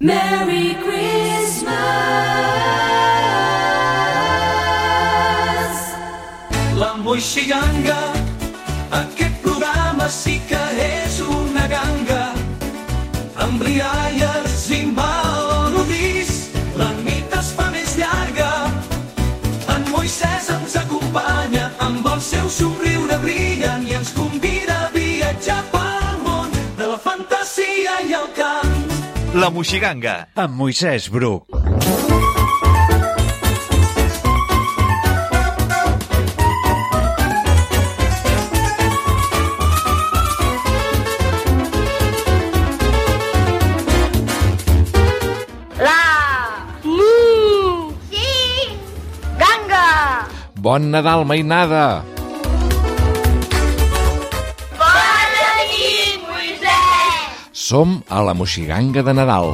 Merry Christmas. La Moixiganga, aquest programa sí que és una ganga, amb rialles i melodies, la nit es fa més llarga. En Moisès ens acompanya amb el seu somriure brillant i ens convida a viatjar pel món de la fantasia i el cant. La Moixiganga, amb Moisès Bru. Bon Nadal, mainada! Bona nit, Moisès! Som a la Moixiganga de Nadal.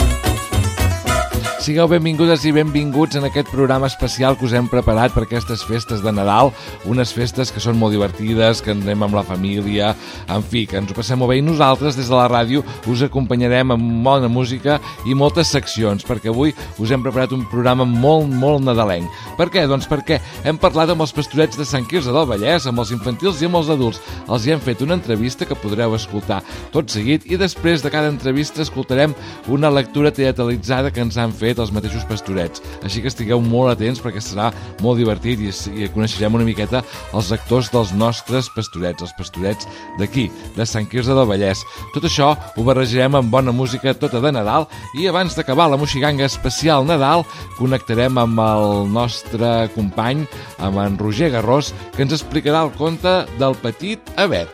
Sigueu benvingudes i benvinguts en aquest programa especial que us hem preparat per aquestes festes de Nadal, unes festes que són molt divertides, que anem amb la família, en fi, que ens ho passem molt bé. I nosaltres, des de la ràdio, us acompanyarem amb bona música i moltes seccions, perquè avui us hem preparat un programa molt nadalenc. Per què? Doncs perquè hem parlat amb els pastorets de Sant Quirze del Vallès, amb els infantils i amb els adults. Els hi hem fet una entrevista que podreu escoltar tot seguit i després de cada entrevista escoltarem una lectura teatralitzada que ens han fet els mateixos pastorets. Així que estigueu molt atents perquè serà molt divertit i coneixerem una miqueta els actors dels nostres pastorets, els pastorets d'aquí, de Sant Quirze del Vallès. Tot això ho barrejarem amb bona música tota de Nadal i abans d'acabar la Moixiganga especial Nadal connectarem amb el nostre company, amb en Roger Garrós, que ens explicarà el conte del petit Abet.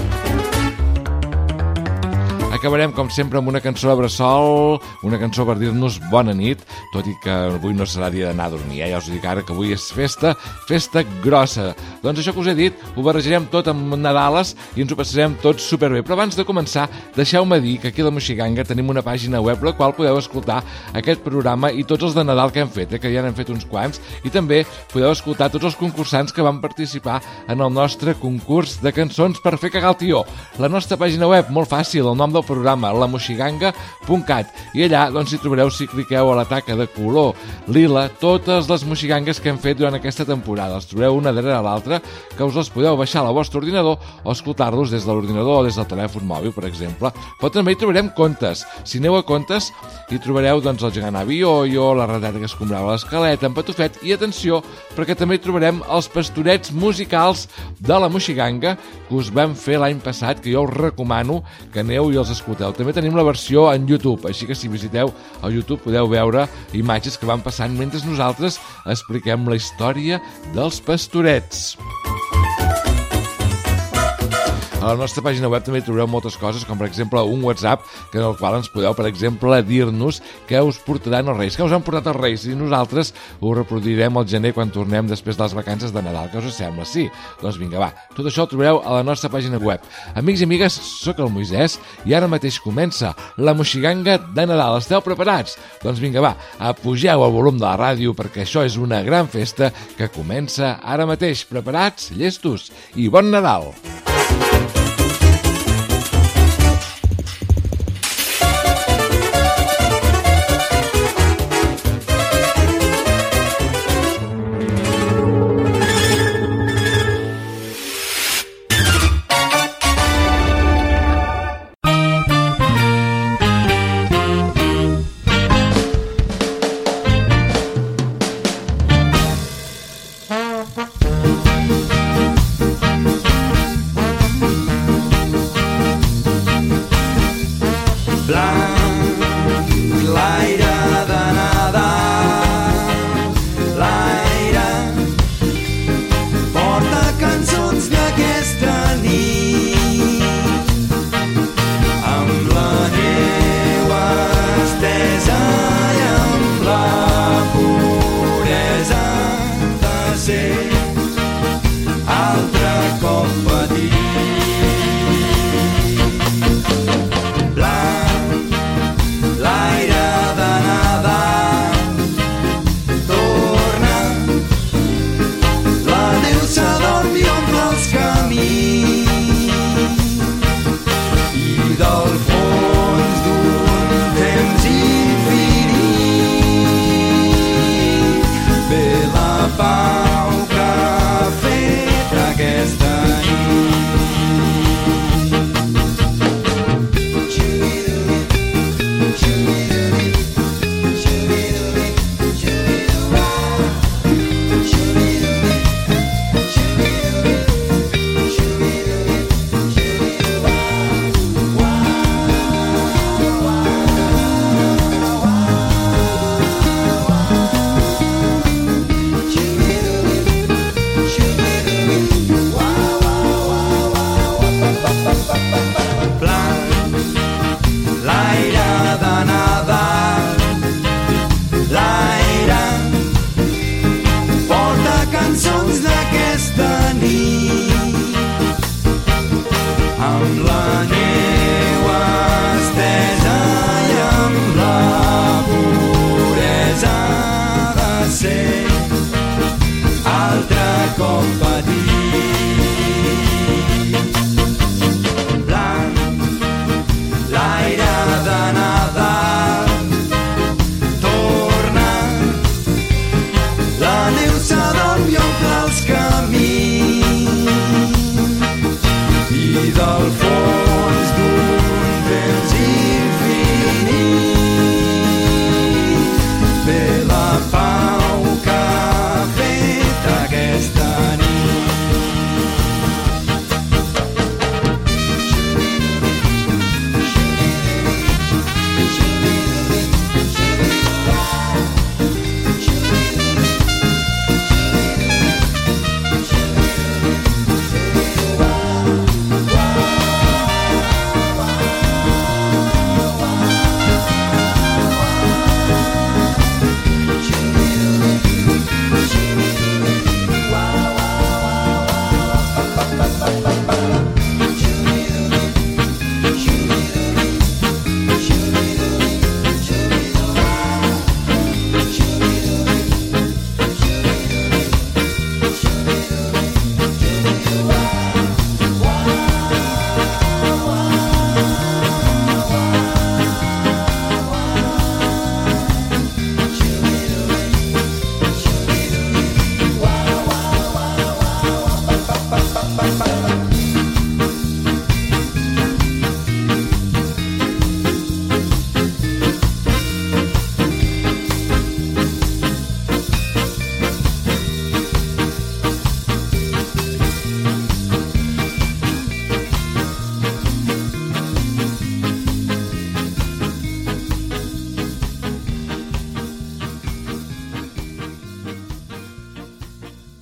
Acabarem, com sempre, amb una cançó de bressol, una cançó per dir-nos bona nit, tot i que avui no serà dia d'anar a dormir, Ja us dic ara que avui és festa grossa. Doncs això que us he dit, ho barrejarem tot amb Nadales i ens ho passarem tots superbé. Però abans de començar, deixeu-me dir que aquí a la Moixiganga tenim una pàgina web la qual podeu escoltar aquest programa i tots els de Nadal que hem fet, que ja n'hem fet uns quants, i també podeu escoltar tots els concursants que van participar en el nostre concurs de cançons per fer cagar el tió. La nostra pàgina web, molt fàcil, el nom del programa, lamoixiganga.cat, i allà doncs hi trobareu, si cliqueu a la taca de color lila, totes les moxigangues que hem fet durant aquesta temporada. Els trobareu una darrere l'altra, que us els podeu baixar al vostre ordinador o escoltar-los des de l'ordinador o des del telèfon mòbil, per exemple. Però també hi trobarem contes. Si aneu a contes, hi trobareu doncs el gegant Avi Ioio, la rateta que escombrava l'esquelet, en Patufet, i atenció, perquè també hi trobarem els pastorets musicals de la Moixiganga que us vam fer l'any passat, que jo us recomano que aneu i els escolteu. També tenim la versió en YouTube, així que si visiteu el YouTube podeu veure imatges que van passant mentre nosaltres expliquem la història dels pastorets. A la nostra pàgina web també trobareu moltes coses, com per exemple un WhatsApp, que en el qual ens podeu, per exemple, dir-nos què us portaran els Reis, què us han portat els Reis, i nosaltres ho reproduirem al gener quan tornem després de les vacances de Nadal. Què us sembla? Sí? Doncs vinga, va. Tot això ho trobareu a la nostra pàgina web. Amics i amigues, sóc el Moisès i ara mateix comença la Moixiganga de Nadal. Esteu preparats? Doncs vinga, va, apugeu el volum de la ràdio perquè això és una gran festa que comença ara mateix. Preparats? Llestos? I bon Nadal!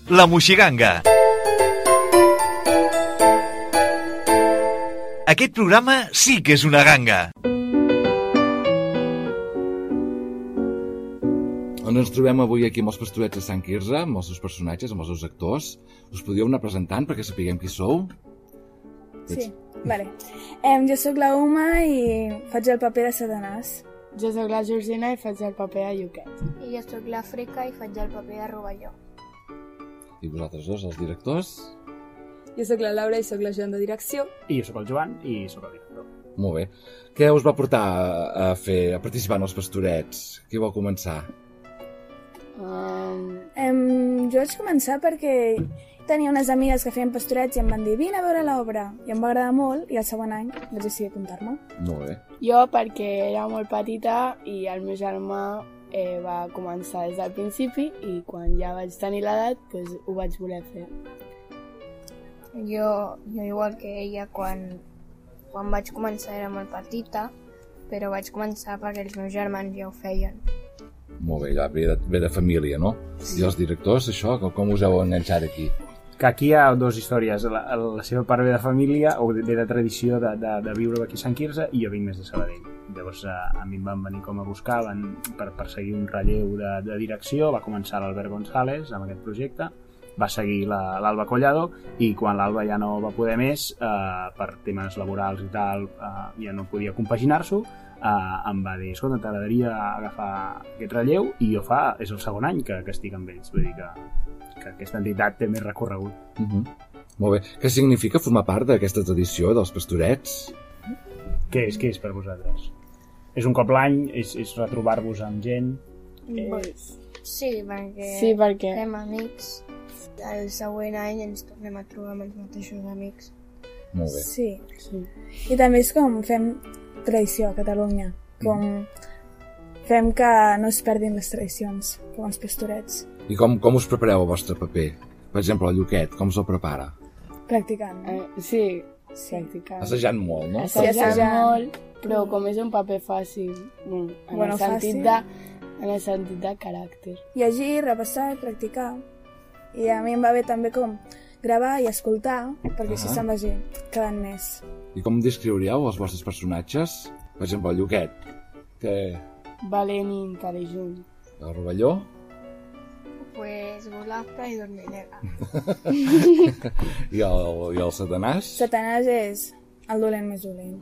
La Moixiganga. Aquest programa sí que és una ganga. On ens trobem avui aquí amb els Pastorets de Sant Quirze, amb els seus personatges, amb els seus actors. Us podríeu anar presentant perquè sapiguem qui sou? Sí, vale. Jo sóc la Uma i faig el paper de Satanàs. Jo sóc la Georgina i faig el paper de Lluquet. I jo sóc l'Àfrica i faig el paper de Rovelló. I vosaltres dos, els directors? Jo sóc la Laura i sóc la Joan de direcció. I jo sóc el Joan i sóc el director. Molt bé. Què us va portar a participar en els Pastorets? Qui vol començar? Jo vaig començar perquè tenia unes amigues que feien pastorets i em van dir vine a veure l'obra, i em va agradar molt i el següent any vaig decidir apuntar-me. Molt bé. Jo perquè era molt petita i el meu germà va començar des del principi i quan ja vaig tenir l'edat doncs, ho vaig voler fer. Jo igual que ella, quan vaig començar era molt petita, però vaig començar perquè els meus germans ja ho feien. Molt bé, ja ve de família, no? Sí. I els directors, això, com us heu enganxat aquí? Que aquí hi ha dues històries. La seva part ve de família o ve de tradició de viure aquí a Sant Quirze i jo vinc més de Sabadell. Llavors a mi em van venir com a buscar per seguir un relleu de direcció. Va començar l'Albert González amb aquest projecte, va seguir l'Alba Collado i quan l'Alba ja no va poder més, per temes laborals i tal, ja no podia compaginar-s'ho, em va dir, escolta, t'agradaria agafar aquest relleu i és el segon any que estic amb ells, vull dir que aquesta entitat té més recorregut. Molt bé. Què significa formar part d'aquesta tradició dels Pastorets? Què és per vosaltres? És un cop l'any? És retrobar-vos amb gent? Sí, perquè fem amics. El següent any ens tornem a trobar amb els mateixos amics. Molt bé. Sí. I també és com fem tradició a Catalunya, com fem que no es perdin les tradicions, com els pastorets. I com us prepareu el vostre paper? Per exemple, el Lluquet, com se'l prepara? Practicant. Sí, practicant. Assajant molt, no? Assajant molt, però com és un paper fàcil, en el sentit de caràcter. Llegir, repassar i practicar. I a mi em va bé també com gravar i escoltar, perquè així se'n vagi quedant més. I com descriuríeu els vostres personatges? Per exemple, el Lluquet, que... valent i intel·ligent. El Rovelló? Pues golafre i dormidera. I el Satanàs? Satanàs és el dolent més dolent.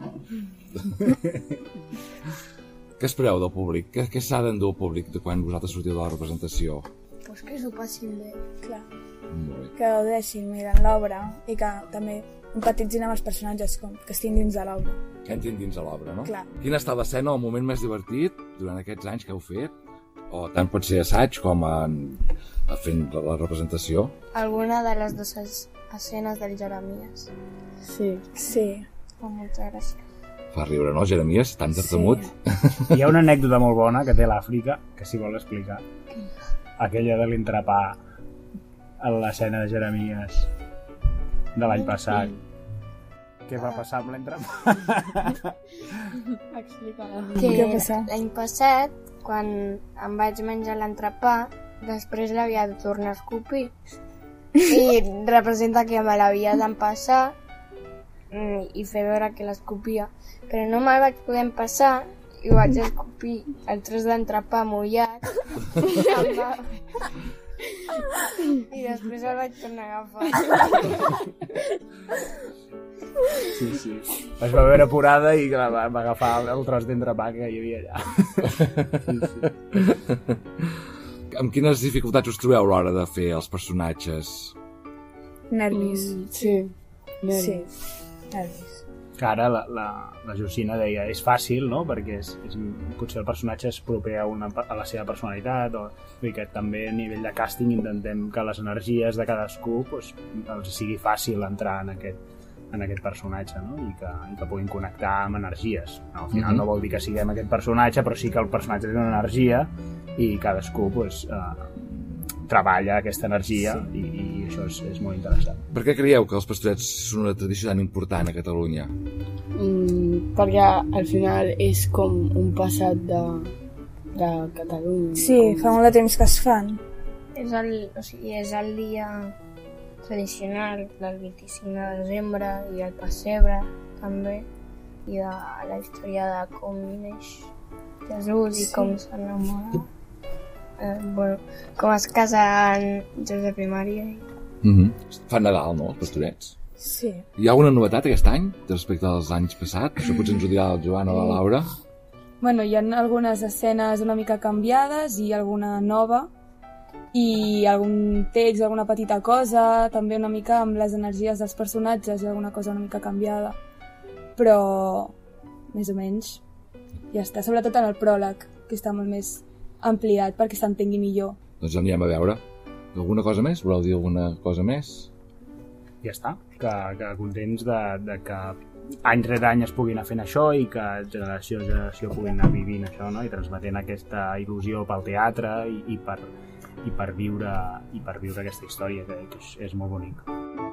Què espereu del públic? Què s'ha d'endur el públic de quan vosaltres sortiu de la representació? Pues que s'ho passin bé. Clar. Molt bé. Que gaudeixin mirant l'obra i que també empatitzin amb els personatges, que estiguin dins de l'obra. Que entrin dins de l'obra, no? Clar. Quina ha estat l'escena o el moment més divertit durant aquests anys que heu fet? O tant pot ser assaig com fent la representació? Alguna de les dues escenes del Jeremies. Sí. Amb molta gràcia. Fa riure, no, Jeremies? Tan tartamut. Sí. Hi ha una anècdota molt bona que té l'Àfrica, que si vol explicar. Aquella de l'entrepà a l'escena de Jeremies de l'any passat. Què va passar amb l'entrepà? Explica-la. Què va passar? L'any passat, quan em vaig menjar l'entrepà, després l'havia de tornar a escopir. I representa que me l'havia d'empassar i fer veure que l'escopia. Però no me'l vaig poder empassar i ho vaig escopir el tros d'entrepà mullat. I després el vaig tornar a agafar. Sí. Es va veure apurada i va agafar el tros d'entrepà que hi havia allà. Sí. Amb quines dificultats us trobeu a l'hora de fer els personatges? Nervis. Sí, nervis. Que ara la Georgina deia és fàcil, no? Perquè potser el personatge és proper a la seva personalitat, i que també a nivell de càsting intentem que les energies de cadascú els sigui fàcil entrar en aquest personatge, no? I que puguin connectar amb energies. Al final no vol dir que siguem aquest personatge, però sí que el personatge té una energia i cadascú treballa aquesta energia i això és molt interessant. Per què creieu que els pastorets són una tradició tan important a Catalunya? Perquè al final és com un passat de Catalunya. Sí, fa molt de temps que es fan. és el dia tradicional del 25 de desembre i el pessebre també, i de la història de com neix Jesús i com s'enamora, com es casen Josep i Maria. Fa Nadal, no, els pastorets? Sí. Hi ha alguna novetat aquest any respecte als anys passats? Això potser ens ho dirà el Joan o la Laura. Bueno, hi ha algunes escenes una mica canviades i alguna nova, i algun text, alguna petita cosa, també una mica amb les energies dels personatges, hi ha alguna cosa una mica canviada, però més o menys ja està, sobretot en el pròleg, que està molt més ampliat perquè s'entengui millor. Doncs anirem a veure. Alguna cosa més? Voleu dir alguna cosa més? Ja està, que contents de que any rere any es pugui anar fent això i que generació a generació puguin anar vivint això, no? I transmetent aquesta il·lusió pel teatre i per viure aquesta història, que és molt bonic.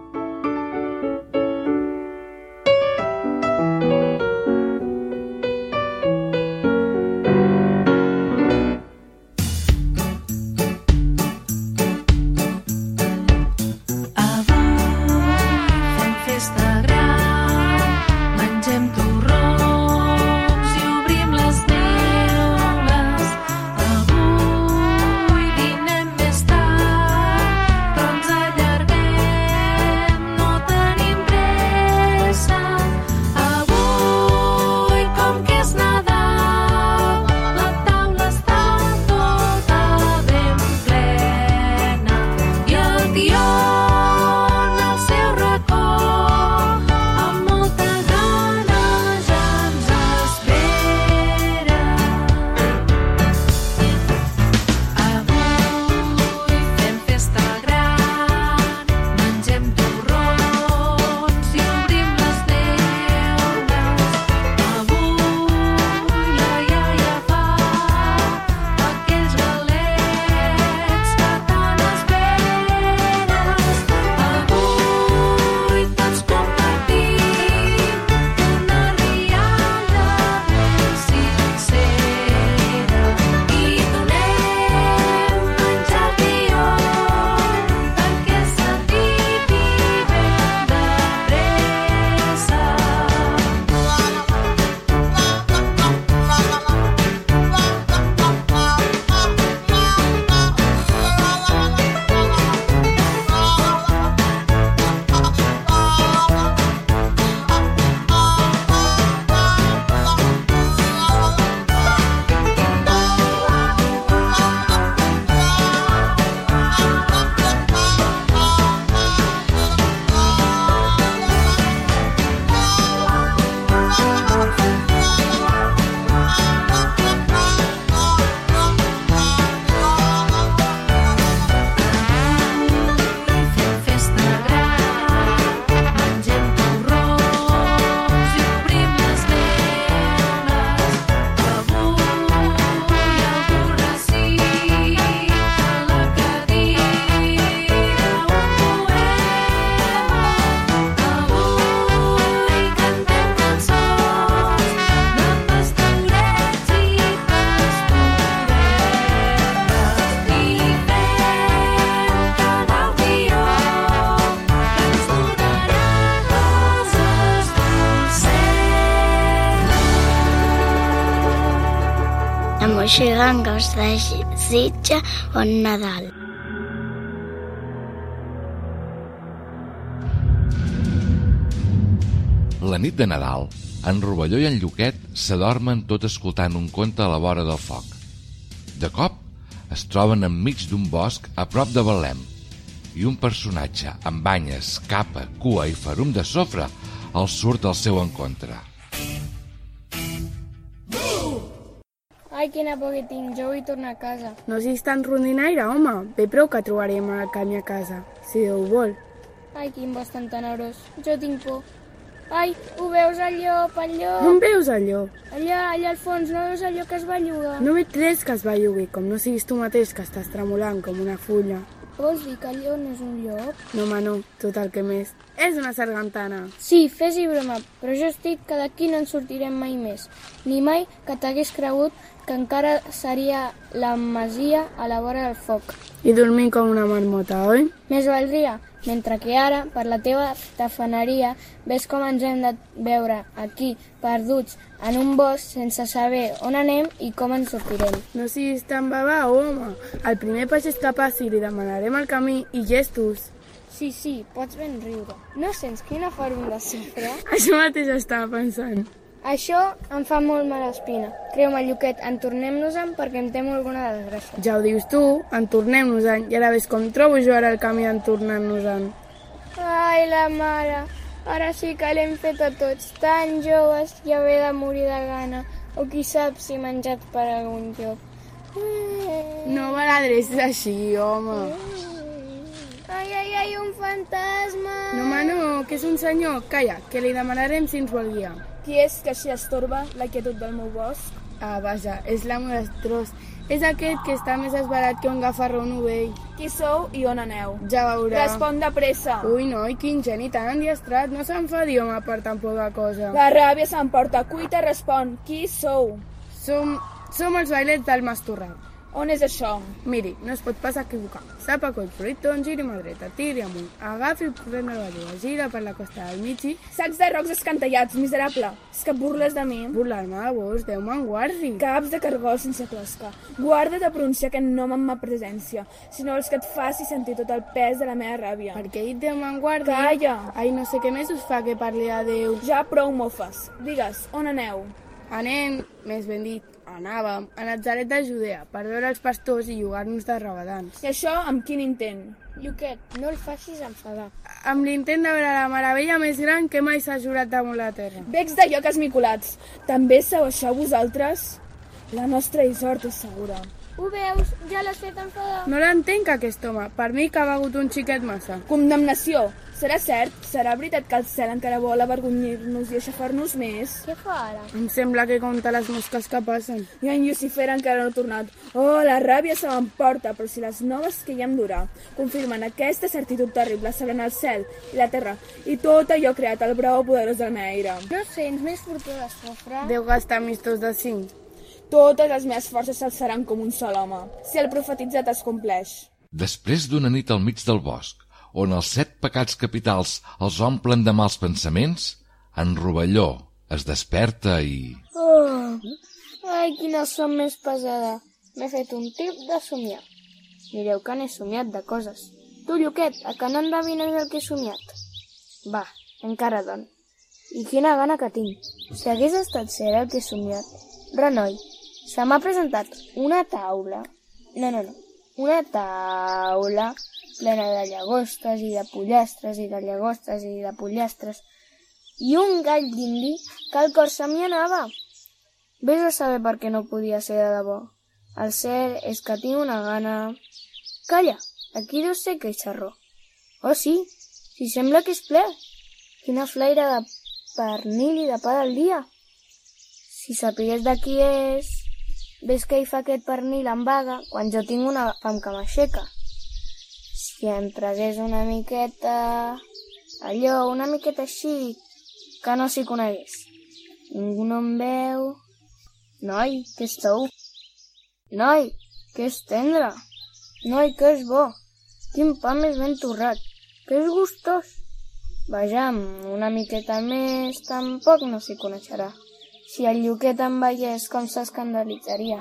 Moixiganga us desitja bon Nadal. La nit de Nadal, en Rovelló i en Lluquet s'adormen tot escoltant un conte a la vora del foc. De cop, es troben enmig d'un bosc a prop de Betlem i un personatge amb banyes, capa, cua i ferum de sofre els surt al seu encontre. Ai, quina por que tinc, jo vull tornar a casa. No siguis tan rondinaire, home. Bé prou que trobarem el camí a casa, si Déu vol. Ai, quin bosc tan tenebrós. Jo tinc por. Ai, ho veus el llop, el llop? On veus el llop? Allà al fons, no veus allò que es belluga? No veig res que es bellugui, com no siguis tu mateix que estàs tremolant com una fulla. Vols dir que allò no és un llop? No, home, no, tot el que més. És una sargantana. Sí, fes-hi broma, però jo estic que d'aquí no en sortirem mai més. Ni mai que t'hagués cregut que encara seria la masia a la vora del foc. I dormint com una marmota, oi? Més valdria, mentre que ara, per la teva tafaneria, ves com ens hem de veure aquí, perduts, en un bosc, sense saber on anem i com ens sortirem. No siguis tan babau, home. El primer pagès que passi li demanarem el camí i gestos. Sí, pots ben riure. No sents quina forma de sofre? Això mateix estava pensant. Això em fa molt mala espina. Creu-me, Lluquet, entornem-nos-en perquè em temo alguna desgràcia. Ja ho dius tu, entornem-nos-en, i ara ves com trobo jo ara el camí d'entornar-nos-en. Ai, la mare, ara sí que l'hem fet a tots, tan joves i haver de morir de gana, o qui sap si menjat per algun lloc. No baladres així, home. Ai, un fantasma! No, home, no, que és un senyor. Calla, que li demanarem si ens vol guiar. Qui és que així estorba la quietud del meu bosc? Ah, vaja, és l'amo d'Estrós. És aquest que està més esbarat que un gafarró novell. Qui sou i on aneu? Ja veurà. Respon de pressa. Ui, noi, quin geni tan endiestrat. No s'enfadi, home, per tan poca cosa. La ràbia s'emporta. Cuita, respon. Qui sou? Som els bailets del Mastorrat. On és això? Miri, no es pot pas equivocar. Sap a coll fruitó, giri mà dreta, tiri amunt, agafi el corrent de la llua, gira per la costa del mig i... Sacs de rocs escantellats, miserable. És que et burles de mi? Burlar-me de vos, Déu me'n guardi. Caps de cargol sense closca. Guarda't de pronunciar aquest nom en ma presència, si no vols que et faci sentir tot el pes de la meva ràbia. Per què he dit Déu me'n guardi? Calla! Ai, no sé què més us fa que parli de Déu. Ja prou mofes. Digues, on aneu? Anem, més ben dit, anàvem a Natzaret de Judea per veure els pastors i llogar-nos de rabadans. I això amb quin intent? Lluquet, no el facis enfadar. Amb l'intent de veure la meravella més gran que mai s'ha jurat damunt la terra. Becs de lloc esmicolats. També sabeu això vosaltres? La nostra Isort és segura. Ho veus? Ja l'has fet enfadar. No l'entenc, aquest home. Per mi que ha begut un xiquet massa. Condemnació. Serà cert? Serà veritat que el cel encara vol avergonyir-nos i aixafar-nos més? Què fa ara? Em sembla que compta les mosques que passen. I en Lucifer encara no ha tornat. Oh, la ràbia se m'emporta, però si les noves que hi hem d'orar confirmen aquesta certitud terrible sabent el cel i la terra i tot allò creat al brau poderós del meu aire. No sents més fortú de sofre? Deu gastar mistos de 5. Totes les meves forces s'alçaran com un sol home, si el profetitzat es compleix. Després d'una nit al mig del bosc, on els 7 pecats capitals els omplen de mals pensaments, en Rovelló es desperta i... Ai, quina son més pesada. M'he fet un tip de somiar. Mireu que n'he somiat de coses. Tu, Lluquet, a que no endevines el que he somiat? Va, encara don. I quina gana que tinc. Si hagués estat cert el que he somiat. Renoi, se m'ha presentat una taula... No. Una taula plena de llagostes i de pollastres i de llagostes i de pollastres i un gall d'indi que el cor se m'hi anava. Ves a saber per què no podia ser de debò. El cert és que tinc una gana... Calla, aquí deu ser que hi xerró. Oh, sí, si sembla que és ple. Quina flaire de pernil i de pa del dia. Si sapigués de qui és... Ves que hi fa aquest pernil en vaga quan jo tinc una fam que m'aixeca. Si em tragués una miqueta... Allò, una miqueta així, que no s'hi conegués. Ningú no em veu... Noi, que és tou? Noi, que és tendre? Noi, que és bo? Quin pa més ben torrat? Que és gustós? Vejam, una miqueta més, tampoc no s'hi coneixerà. Si el Lluquet em veiés, com s'escandalitzaria.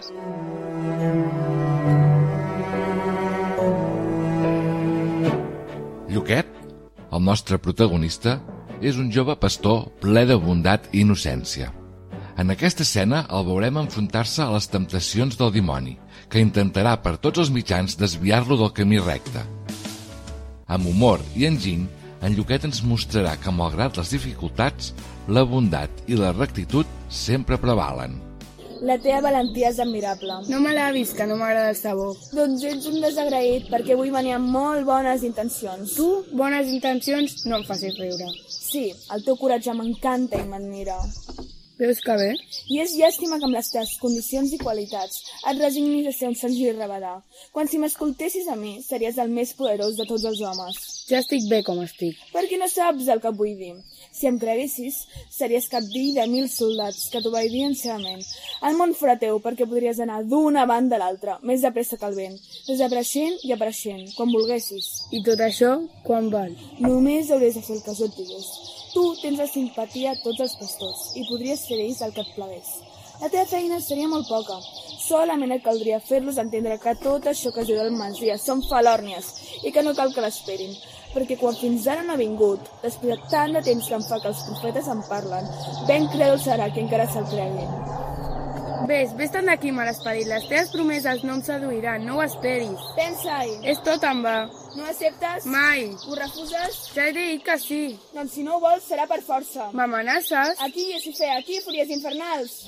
Lluquet, el nostre protagonista, és un jove pastor ple de bondat i innocència. En aquesta escena el veurem enfrontar-se a les temptacions del dimoni, que intentarà per tots els mitjans desviar-lo del camí recte. Amb humor i enginy, en Lluquet ens mostrarà que, malgrat les dificultats, la bondat i la rectitud sempre prevalen. La teva valentia és admirable. No me l'ha vist, que no m'agrada el sabor. Doncs ets un desagraït, perquè avui venia amb molt bones intencions. Tu, bones intencions, no em facis riure. Sí, el teu coratge m'encanta i m'admira. Veus que bé? I és llàstima que amb les teves condicions i qualitats et resignis a ser un senzill rabadà, quan si m'escoltessis a mi series el més poderós de tots els homes. Ja estic bé com estic. Perquè no saps el que et vull dir. Si em creguessis, series capdill de 1000 soldats que t'obeirien cegament. El món fora teu perquè podries anar d'una banda a l'altra, més de pressa que el vent, desapareixent i apareixent, quan volguessis. I tot això, quan val? Només hauries de fer el que jo et digués. Tu tens la simpatia a tots els pastors i podries fer d'ells el que et plegués. La teva feina seria molt poca. Solament et caldria fer-los entendre que tot això que es diu del Masies són falòrnies i que no cal que l'esperin, perquè quan fins ara no ha vingut, després de tant de temps que em fa que els profetes en parlen, ben crèdol serà que encara se'l creguin. Vés-te'n d'aquí, malesperit. Les teves promeses no em seduiran, no ho esperis. Pensa-hi. És tot en va. No acceptes? Mai. Ho refuses? Ja he dit que sí. Doncs si no ho vols, serà per força. M'amenaces? Aquí, Lucifer, aquí, fúries infernals.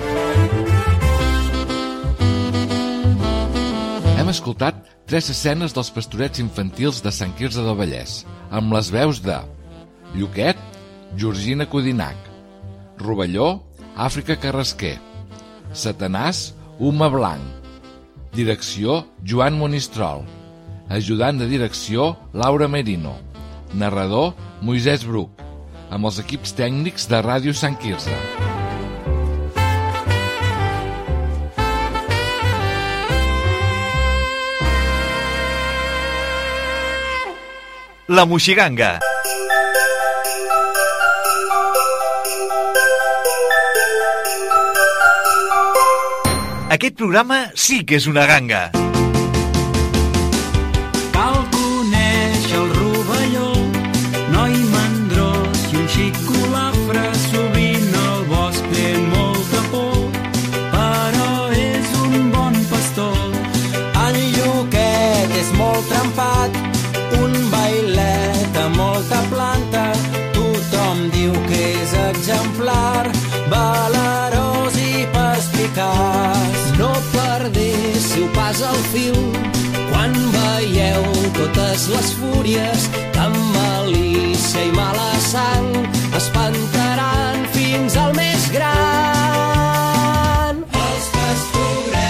Hem escoltat 3 escenes dels pastorets infantils de Sant Quirze del Vallès, amb les veus de Lluquet, Georgina Codinac, Rovelló, Àfrica Carrasquer, Satanàs, Uma Blanc, direcció Joan Monistrol, ajudant de direcció Laura Merino, narrador Moisès Bruc, amb els equips tècnics de Ràdio Sant Quirze. La Moixiganga. Aquest programa sí que és una ganga. Cal conèixer el rovelló, noi mandrós i un xic colafre, sovint el bosc té molta por, però és un bon pastor. El Lluquet és molt trempat, un bailet amb molta planta, tothom diu que és exemplar, valerós i perspicaç. No perdéssiu pas el fil quan veieu totes les fúries que amb malícia i mala sang espantaran fins al més gran. Els pastorets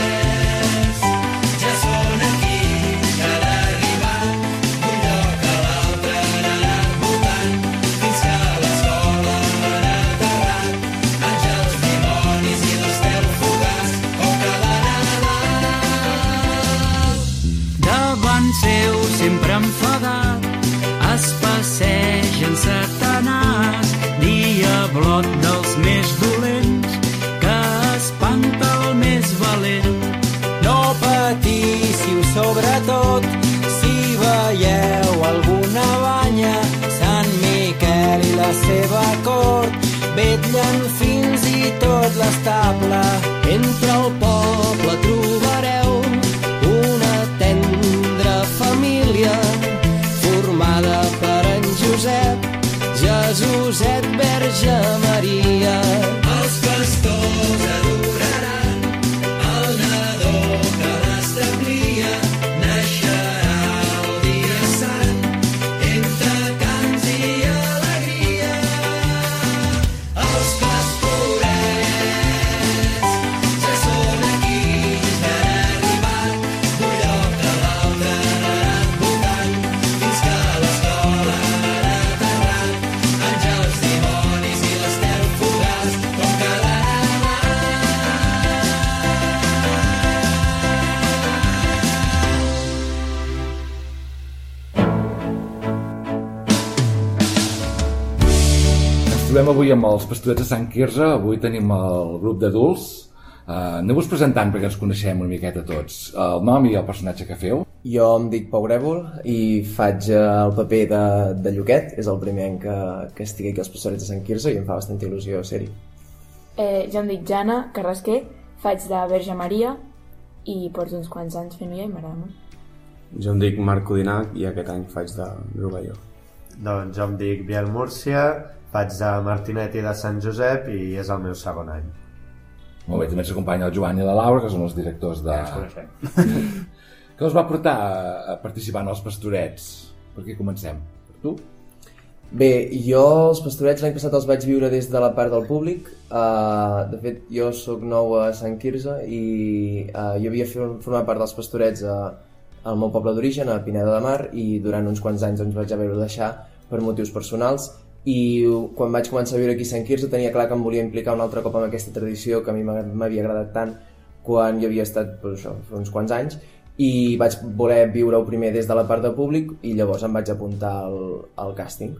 ja són aquí, cada arribat d'un lloc a l'altre han anat voltant fins que a l'escola han aterrat àngels, dimonis i l'estel fugaç com cada Nadal. Davant seu sempre enfadat es passegen Satanàs, diablot dels més dolents que espanta el més valent. No patíssiu sobretot si veieu alguna banya, Sant Miquel i la seva cort vetllen fins i tot l'estable. Entre el poble trobareu una tendra família formada per en Josep, Jesuset, Verge Maria. Els pastors adoraran el nadó que l'establia, naixerà el dia sant entre cants i alegria. Els pastorets ja són aquí, ja han arribat d'un lloc a l'altre han anat voltant fins que a l'escola han aterrat àngels, dimonis i l'estel fugaç com cada Ens trobem avui amb els pastorets de Sant Quirze. Avui tenim el grup d'adults. Aneu-vos presentant perquè ens coneixem una miqueta tots. El nom i el personatge que feu. Jo em dic Pau Grèvol i faig el paper de Lluquet. És el primer any que estic aquí als pastorets de Sant Quirze i em fa bastanta il·lusió ser-hi. Jo em dic Jana Carrasquer, faig de Verge Maria i porto uns quants anys fent-ho i m'agrada molt. Jo em dic Marc Codinac i aquest any faig de Rovelló. Doncs jo em dic Biel Múrcia, faig de Martinet i de Sant Josep i és el meu segon any. Molt bé, també ens acompanya el Joan i la Laura, que són els directors de... Ja ens coneixem. Què us va portar a participar en els pastorets? Per què comencem? Per tu? Bé, jo els Pastorets l'any passat els vaig viure des de la part del públic. De fet, jo sóc nou a Sant Quirze i jo havia format part dels Pastorets al meu poble d'origen, a Pineda de Mar, i durant uns quants anys doncs, vaig haver-ho de deixar per motius personals. I quan vaig començar a viure aquí a Sant Quirze tenia clar que em volia implicar un altre cop amb aquesta tradició que a mi m'havia agradat tant quan hi havia estat fa uns quants anys, i vaig voler viure-ho primer des de la part del públic i llavors em vaig apuntar al càsting.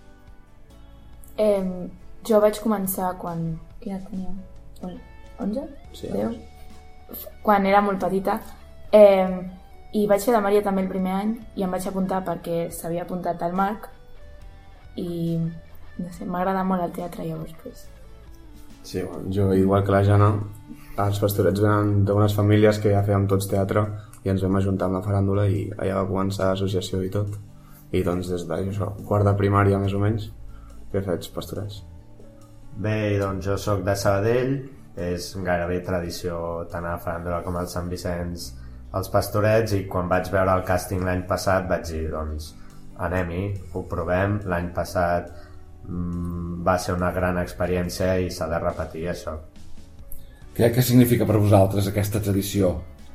Jo vaig començar quan... Quina edat tenia? 11? Sí. 10? Quan era molt petita. I vaig fer de Maria també el primer any i em vaig apuntar perquè s'havia apuntat al Marc i no sé, m'agrada molt el teatre llavors pues. Sí, bueno, jo igual que la Jana, els Pastorets venen d'unes famílies que ja fèiem tots teatre i ens vam ajuntar amb la faràndula i allà va començar l'associació i tot. I doncs des d'això, quart de primària més o menys, que faig Pastorets. Bé, doncs jo sóc de Sabadell, és gairebé tradició tant a la faràndula com al Sant Vicenç els Pastorets, i quan vaig veure el càsting l'any passat vaig dir, doncs anem-hi, ho provem. L'any passat va ser una gran experiència i s'ha de repetir això. Què significa per vosaltres aquesta tradició?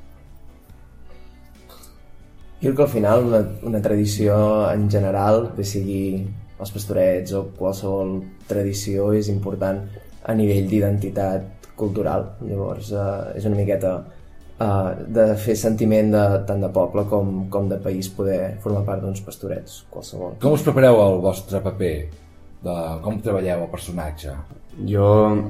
Jo crec que al final una tradició en general, bé sigui els Pastorets o qualsevol tradició, és important a nivell d'identitat cultural. Llavors és una miqueta de fer sentiment tant de poble com de país poder formar part d'uns Pastorets qualsevol. Com us prepareu el vostre paper? Com treballeu el personatge? Jo,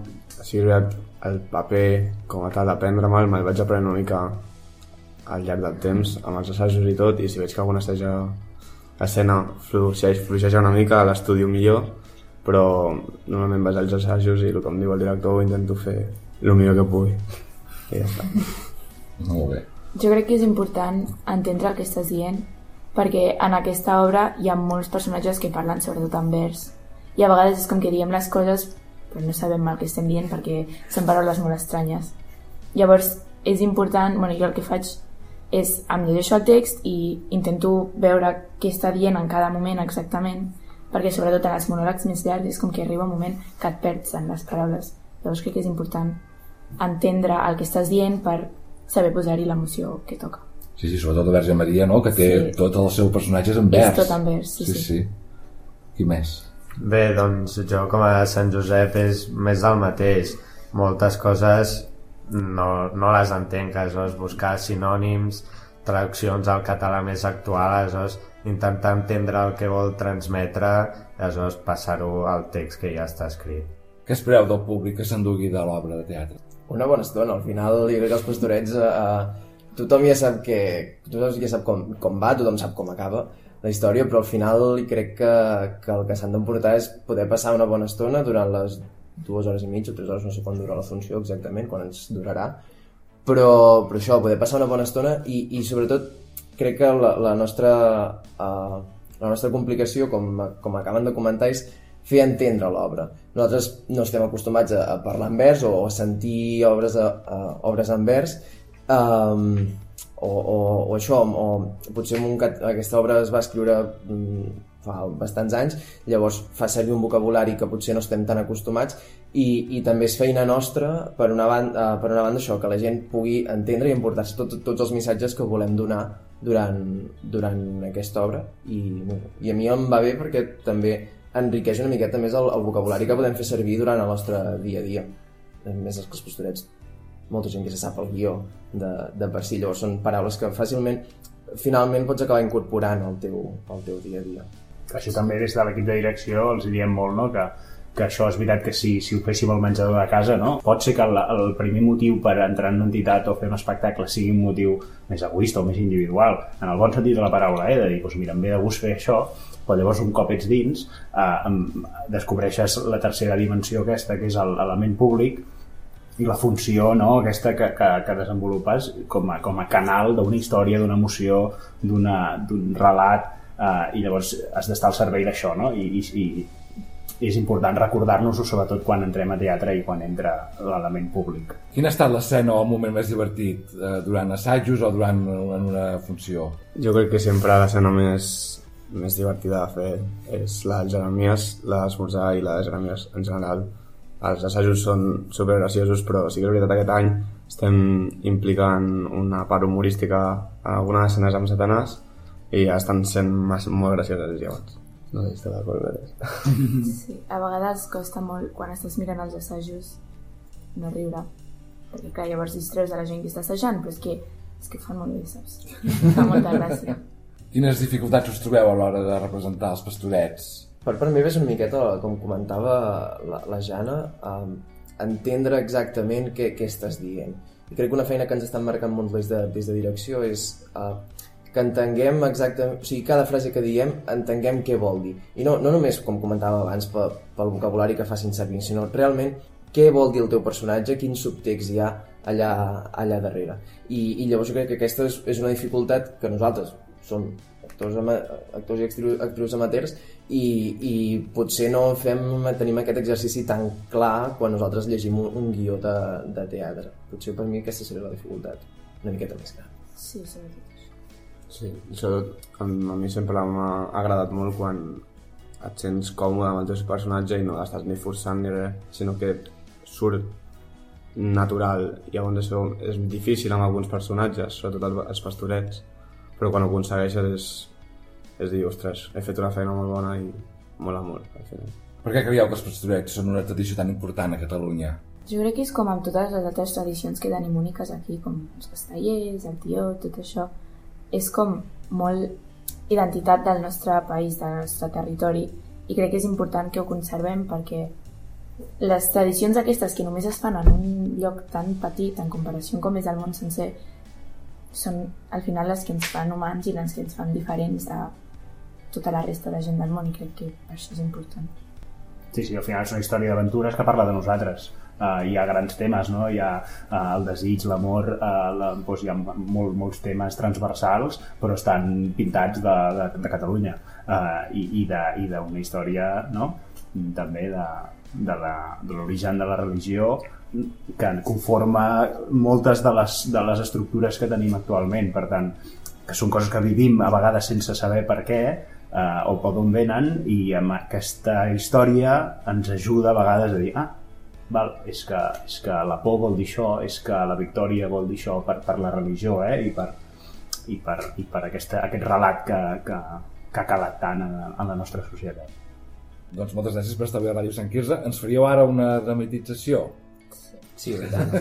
el paper com a tal d'aprendre-me'l me'l vaig aprendre una mica al llarg del temps amb els assajos i tot, i si veig que alguna escena fluixeja una mica l'estudio millor, però normalment vaig als assajos i el que em diu el director ho intento fer el millor que pugui i ja està. Molt bé. Jo crec que és important entendre el que estàs dient perquè en aquesta obra hi ha molts personatges que parlen sobretot en vers i a vegades és com que diem les coses però no sabem el que estem dient perquè són paraules molt estranyes. Llavors és important, jo el que faig és em llegeixo el text i intento veure què està dient en cada moment exactament, perquè sobretot en els monòlegs més llargs és com que arriba un moment que et perds en les paraules. Llavors crec que és important entendre el que estàs dient per saber posar-hi l'emoció que toca. Sí, sobretot la Verge Maria, no? Que té tot el seu personatge en vers. És tot en vers, sí. Qui més? Bé, doncs jo com a Sant Josep és més del mateix. Moltes coses no les entenc, aleshores buscar sinònims, traduccions al català més actual, aleshores intentar entendre el que vol transmetre, aleshores passar-ho al text que ja està escrit. Què espereu del públic que s'endugui de l'obra de teatre? Una bona estona, al final jo crec que els Pastorets tothom ja sap com va, tothom sap com acaba la història, però al final crec que el que s'han d'emportar és poder passar una bona estona durant les 2 hores i mitja o 3 hores, no sé quan dura la funció exactament, quan ens durarà, però això, poder passar una bona estona i sobretot crec que la nostra complicació, com acaben de comentar, és fer entendre l'obra. Nosaltres no estem acostumats a parlar en vers o a sentir obres en vers, o això, o potser aquesta obra es va escriure fa bastants anys, llavors fa servir un vocabulari que potser no estem tan acostumats i també és feina nostra per una banda això, que la gent pugui entendre i emportar-se tots els missatges que volem donar durant aquesta obra i a mi em va bé perquè també enriqueix una miqueta més el vocabulari que podem fer servir durant el nostre dia a dia. A més, els Pastorets, molta gent que se sap el guió de per si, llavors són paraules que fàcilment finalment pots acabar incorporant al teu dia a dia. Això també des de l'equip de direcció els diem molt, no? Que això és veritat que si ho féssim al menjador de casa, no? Pot ser que el primer motiu per entrar en una entitat o fer un espectacle sigui un motiu més egoista o més individual, en el bon sentit de la paraula, de dir, doncs mira, em ve de gust fer això, però llavors un cop ets dins descobreixes la tercera dimensió aquesta, que és l'element públic i la funció, no? Aquesta que desenvolupes com a canal d'una història, d'una emoció, d'un relat, i llavors has d'estar al servei d'això, no? I és important recordar-nos-ho, sobretot quan entrem a teatre i quan entra l'element públic. Quina ha estat l'escena o el moment més divertit durant assajos o durant una funció? Jo crec que sempre l'escena més divertida de fer és la del Jeremies, la d'esmorzar i la de Jeremies en general. Els assajos són supergraciosos, però sí que és veritat aquest any estem implicant una part humorística a algunes escenes amb Satanàs i ja estan sent molt gracioses llavors. No sé si esteu d'acord amb això. Sí, a vegades costa molt quan estàs mirant els assajos no riure, perquè clar, llavors distreus a la gent que està assajant, però és que fan molt bé, saps? Fa molta gràcia. Quines dificultats us trobeu a l'hora de representar els Pastorets? Per mi és una miqueta, com comentava la Jana, entendre exactament què estàs dient. I crec que una feina que ens estan marcant molt des de direcció és que entenguem exactament, o sigui, cada frase que diem entenguem què vol dir. I no només, com comentava abans, pel vocabulari que facin servir, sinó realment què vol dir el teu personatge, quin subtext hi ha allà darrere. I llavors jo crec que aquesta és una dificultat que nosaltres som actors i actrius amateurs i potser no tenim aquest exercici tan clar quan nosaltres llegim un guió de teatre. Potser per mi aquesta seria la dificultat una miqueta més gran. Sí, sobretot. Sí, sobretot a mi sempre m'ha agradat molt quan et sents còmode amb el teu personatge i no l'estàs ni forçant ni res, sinó que surt natural. Llavors és difícil amb alguns personatges, sobretot els Pastorets, però quan ho aconsegueixes és dir, ostres, he fet una feina molt bona i mola molt al final. Per què creieu que els Pastorets són una tradició tan important a Catalunya? Jo crec que és com amb totes les altres tradicions que tenim úniques aquí, com els castellers, el tió, tot això. És com molt identitat del nostre país, del nostre territori, i crec que és important que ho conservem perquè les tradicions aquestes que només es fan en un lloc tan petit en comparació com és el món sencer són al final les que ens fan humans i les que ens fan diferents de tota la resta de gent del món, i crec que això és important. Sí, al final és una història d'aventures que parla de nosaltres. Hi ha grans temes, no? Hi ha el desig, l'amor, hi ha molts temes transversals, però estan pintats de Catalunya i d'una història, no? També de l'origen de la religió que conforma moltes de les estructures que tenim actualment. Per tant, que són coses que vivim a vegades sense saber per què o per d'on venen, i amb aquesta història ens ajuda a vegades a dir és que la por vol dir això, és que la victòria vol dir això per la religió, i per aquest relat que ha calat tant en la nostra societat. Doncs moltes gràcies per estar avui a Ràdio Sant Quirze. Ens faríeu ara una dramatització? Sí, i tant.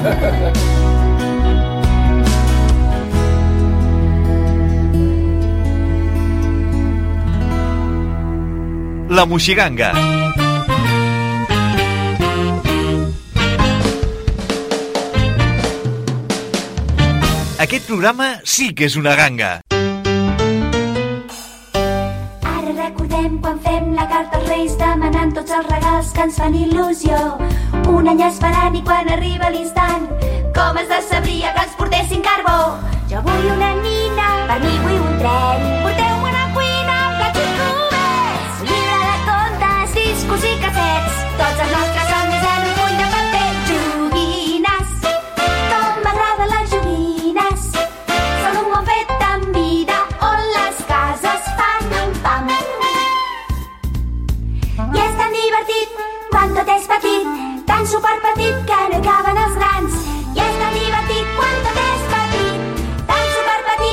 La Moixiganga. Aquest programa sí que és una ganga. Ara recordem quan fem la carta als Reis demanant tots els regals que ens fan il·lusió. Un any esperant i quan arriba l'instant com es decebria que ens portessin carbó. Jo vull una nina, per mi vull un tren. Porteu-me una cuina, plats i coberts, llibre de contes, discos i cassets. Tots els nostres somnis en un full de paper. Joguines, com m'agraden les joguines. Són un món fet amb vida on les cases fan un pam. I és tan divertit quan tot és petit, tan superpetit que no hi caben els grans. I és tan divertit quan tot és petit, tan superpetit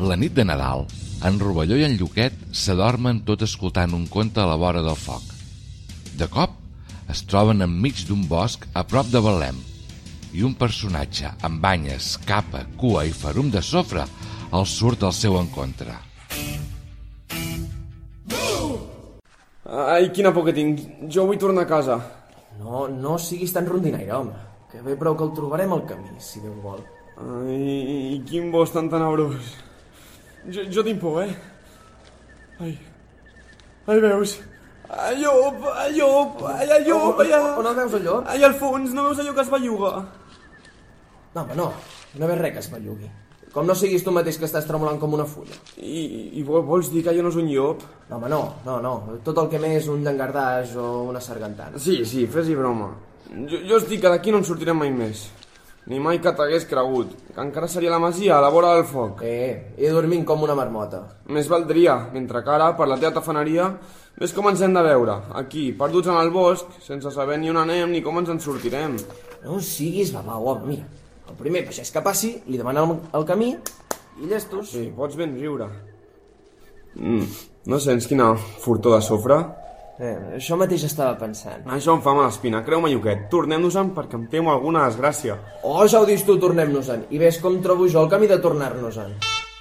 La nit de Nadal, en Rovelló i en Lluquet s'adormen tot escoltant un conte a la vora del foc. De cop, es troben enmig d'un bosc a prop de Betlem i un personatge amb banyes, capa, cua i ferum de sofre els surt al seu encontre. Ai, quina por que tinc. Jo vull tornar a casa. No siguis tan rondinaire, home. Que bé prou que el trobarem al camí, si Déu vol. Ai, quin bosc tan tenebrós. Jo tinc por, Ai, veus? Ai, llop, ai, On el veus, el llop? Ai, al fons, no veus allò que es belluga? No, home, no veus res que es bellugui. Com no siguis tu mateix que estàs tremolant com una fulla. I vols dir que allò no és un llop? No, home, no. Tot el que més un llangardaix o una sargantana. Sí, fes-hi broma. Jo estic que d'aquí no en sortirem mai més. Ni mai que t'hagués cregut, que encara seria la masia a la vora del foc. He dormint com una marmota. Més valdria, mentre que ara, per la teva tafaneria, ves com ens hem de veure, aquí, perduts en el bosc, sense saber ni on anem ni com ens en sortirem. No siguis babau, home, mira. El primer pagès que passi, li demana el camí i llestos. Sí, pots ben riure. No sents quina furtor de sofre? Això mateix estava pensant. Això em fa mala espina, creu-me, Lluquet. Tornem-nos-en perquè em temo alguna desgràcia. Oh, ja ho dius tu, tornem-nos-en. I ves com trobo jo el camí de tornar-nos-en.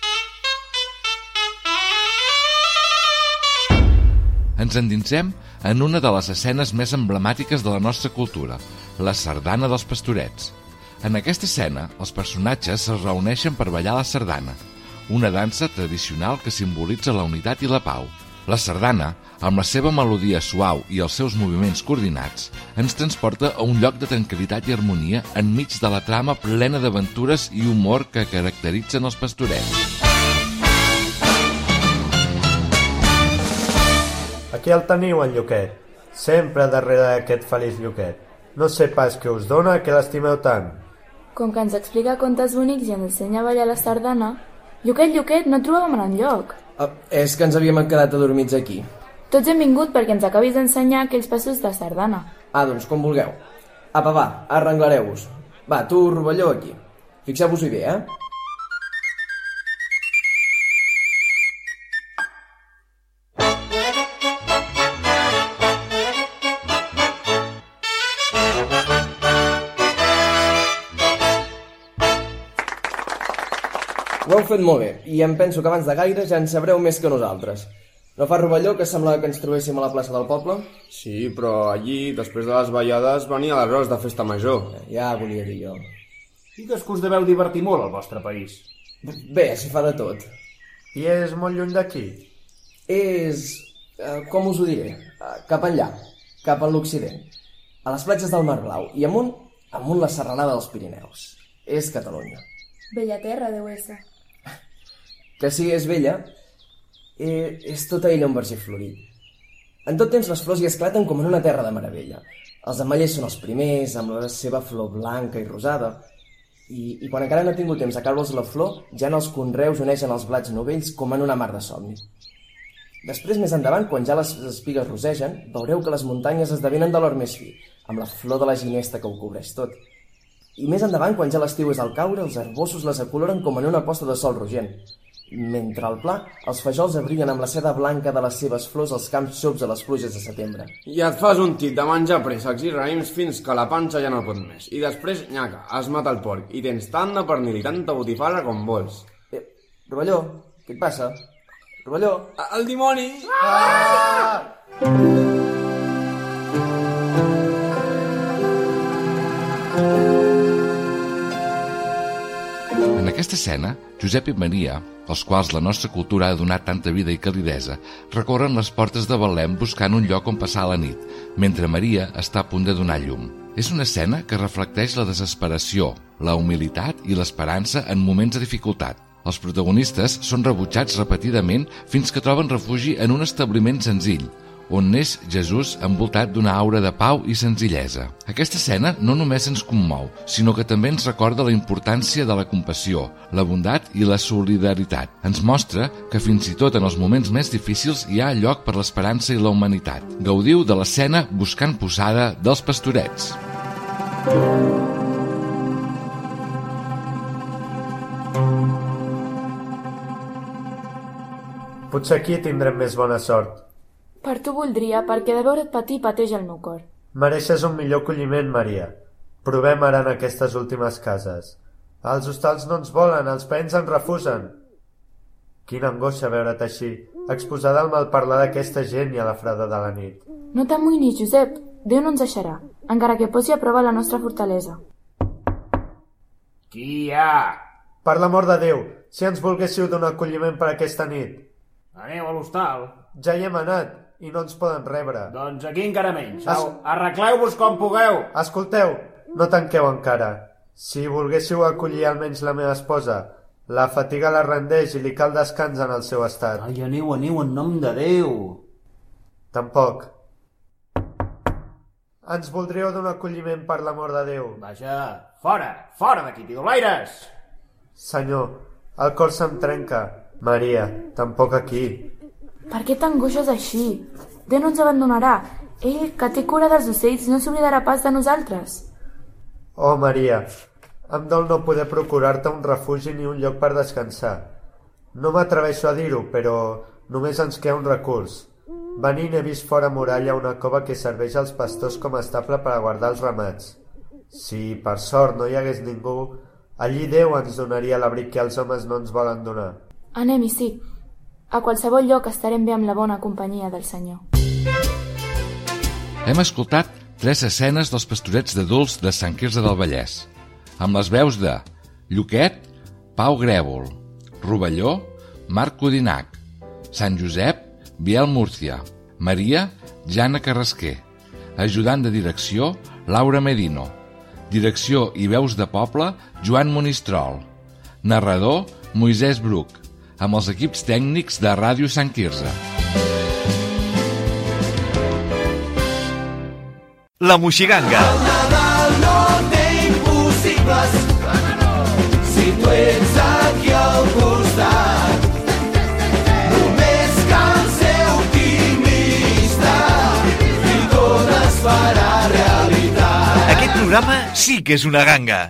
Ens endinsem en una de les escenes més emblemàtiques de la nostra cultura, la sardana dels pastorets. En aquesta escena, els personatges es reuneixen per ballar la sardana, una dansa tradicional que simbolitza la unitat i la pau. La sardana, amb la seva melodia suau i els seus moviments coordinats, ens transporta a un lloc de tranquil·litat i harmonia enmig de la trama plena d'aventures i humor que caracteritzen els pastorets. Aquí el teniu, en Lluquet, sempre darrere d'aquest feliç Lluquet. No sé pas què us dona que l'estimeu tant. Com que ens explica contes bonics i ens ensenya a ballar la sardana, Lluquet, no et trobàvem en enlloc. És que ens havíem quedat adormits aquí. Tots hem vingut perquè ens acabis d'ensenyar aquells passos de sardana. Doncs com vulgueu. Apa, va, arrenglareu-vos. Va, tu, Rovelló, aquí. Fixeu-vos-hi bé, Ho heu fet molt bé, i em penso que abans de gaire ja en sabreu més que nosaltres. No fa, Rovelló, que semblava que ens trobéssim a la plaça del poble? Sí, però allí, després de les ballades, venia l'arròs de festa major. Ja volia dir jo. Digues que us deveu divertir molt al vostre país. Bé, s'hi fa de tot. I és molt lluny d'aquí? És... com us ho diré? Cap enllà, cap a l'Occident. A les platges del Mar Blau, i amunt la serralada dels Pirineus. És Catalunya. Bella terra deu ésser. Que sí, és bella, és tota ella un verger florit. En tot temps les flors hi esclaten com en una terra de meravella. Els ametllers són els primers, amb la seva flor blanca i rosada, i quan encara no ha tingut temps de caure'ls la flor, ja en els conreus uneixen els blats novells com en una mar de somni. Després, més endavant, quan ja les espigues rosegen, veureu que les muntanyes esdevenen de l'or més fi, amb la flor de la ginesta que ho cobreix tot. I més endavant, quan ja l'estiu és al caure, els arbossos les acoloren com en una posta de sol rogent. Mentre al pla, els fajols abriguen amb la seda blanca de les seves flors els camps xops a les pluges de setembre. I et fas un tit de menjar préssecs i raïms fins que la panxa ja no pot més. I després, nyaca, es mata el porc i tens tant de pernil i tanta botifarra com vols. Rovelló, què et passa? Rovelló! El dimoni! En aquesta escena, Josep i Maria, als quals la nostra cultura ha donat tanta vida i calidesa, recorren les portes de Betlem buscant un lloc on passar la nit, mentre Maria està a punt de donar llum. És una escena que reflecteix la desesperació, la humilitat i l'esperança en moments de dificultat. Els protagonistes són rebutjats repetidament fins que troben refugi en un establiment senzill, on neix Jesús envoltat d'una aura de pau i senzillesa. Aquesta escena no només ens commou, sinó que també ens recorda la importància de la compassió, la bondat i la solidaritat. Ens mostra que fins i tot en els moments més difícils hi ha lloc per l'esperança i la humanitat. Gaudiu de l'escena Buscant Posada dels Pastorets. Potser aquí tindrem més bona sort. Per tu voldria, perquè de veure't patir pateix el meu cor. Mereixes un millor acolliment, Maria. Provem ara en aquestes últimes cases. Els hostals no ens volen, els parents ens refusen. Quina angoixa veure't així, exposada al malparlar d'aquesta gent i a la freda de la nit. No t'amoïnis, Josep. Déu no ens deixarà, encara que posi a prova la nostra fortalesa. Qui hi ha? Per l'amor de Déu, si ens volguéssiu donar acolliment per aquesta nit. Aneu a l'hostal. Ja hi hem anat i no ens poden rebre. Doncs aquí encara menys. Arregleu-vos com pugueu. Escolteu, no tanqueu encara. Si volguéssiu acollir almenys la meva esposa, la fatiga la rendeix i li cal descans en el seu estat. Ai, aneu en nom de Déu. Tampoc. Ens voldríeu donar acolliment per l'amor de Déu. Vaja, fora d'aquí, pidolaires! Senyor, el cor se'm trenca. Maria, tampoc aquí. Per què t'angoixes així? Déu no ens abandonarà. Ell, que té cura dels ocells, no s'oblidarà pas de nosaltres. Oh, Maria, em dol no poder procurar-te un refugi ni un lloc per descansar. No m'atreveixo a dir-ho, però només ens queda un recurs. Venint he vist fora muralla una cova que serveix als pastors com a estable per a guardar els ramats. Si per sort no hi hagués ningú, allí Déu ens donaria l'abric que els homes no ens volen donar. Anem-hi, sí. A qualsevol lloc estarem bé amb la bona companyia del Senyor. Hem escoltat 3 escenes dels pastorets d'adults de Sant Quirze del Vallès, amb les veus de Lluquet, Pau Grèvol, Rovelló, Marc Codinac, Sant Josep, Biel Múrcia, Maria, Jana Carrasquer, ajudant de direcció, Laura Medino, direcció i veus de poble, Joan Monistrol, narrador, Moisès Bruc, amb els equips tècnics de Ràdio Sant Quirze. La Moixiganga. El Nadal no té impossibles, si tu ets aquí al costat. Només cal ser optimista i tot es farà realitat. Aquest programa sí que és una ganga.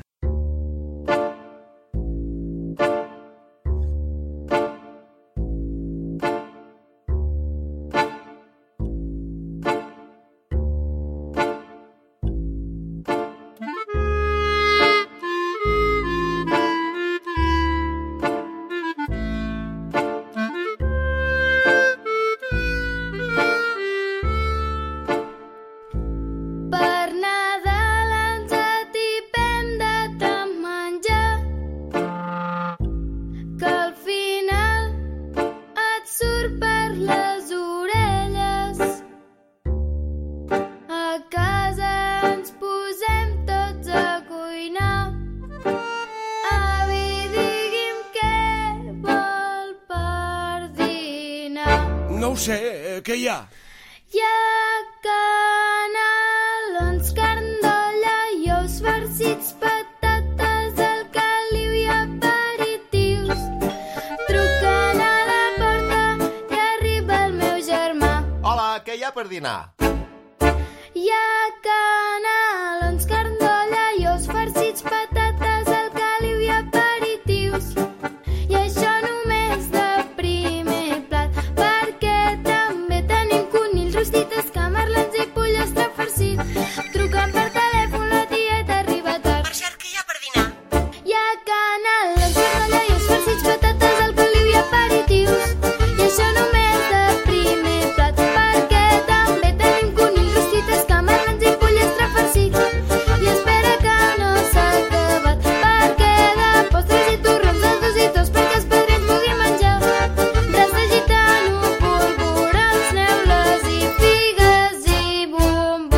No ho sé, què hi ha? Hi ha canelons, carn d'olla i ous farcits, patates al caliu i aperitius. Truquen a la porta i arriba el meu germà. Hola, què hi ha per dinar? Hi ha canelons, carn d'olla i ous farcits, patates al caliu i aperitius. I això només de primer plat, perquè també tenim conills, rostites, camarlans i pollastre farcit. Truquen per telèfon, la tieta arriba tard. Per cert, què hi ha per dinar? Hi ha canelons, carn d'olla i ous farcits, patates al caliu i aperitius. I això només de primer plat, perquè també tenim conills, rostites, camarlans i pollastre farcit. I espera que no s'ha acabat, perquè de postres i torrons, els dos i dos, perquè els padrins puguin menjar. Res de gitano, polvorons, neules i figues i bombons.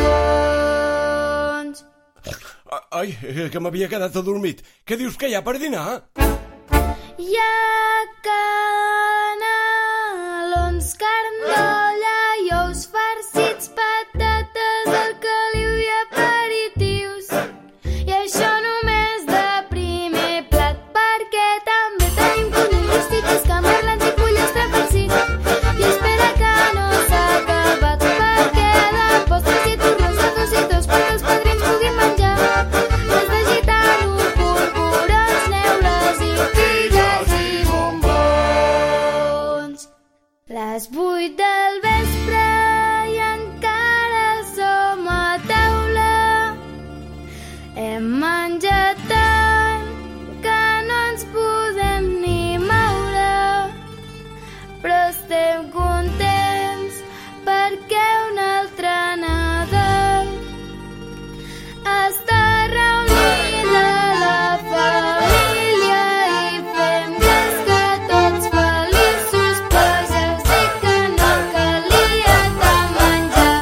Ai, que m'havia quedat adormit. Què dius que hi ha per dinar? Hi ha canelons, carn d'olla i ous farcits, patates al caliu i aperitius. I això només de primer plat, perquè també tenim conills, rostites, camarlans i pollastre farcit. I espera que no s'ha acabat, perquè de postres i torrons, els dos i dos, perquè els padrins puguin menjar. Res de gitano, polvorons, neules i figues i bombons. Hem menjat tant que no ens podem ni moure, però estem contents perquè un altre Nadal està reunida la família i fem que tots feliços, però ja sé que no calia tant menjar.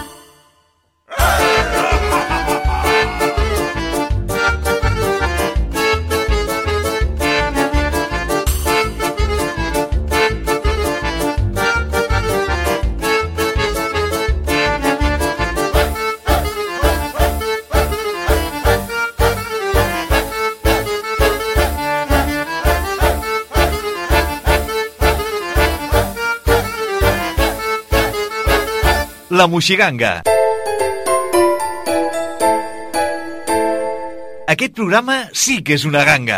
La Moixiganga. Aquest programa sí que és una ganga.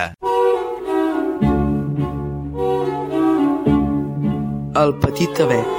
El petit avet.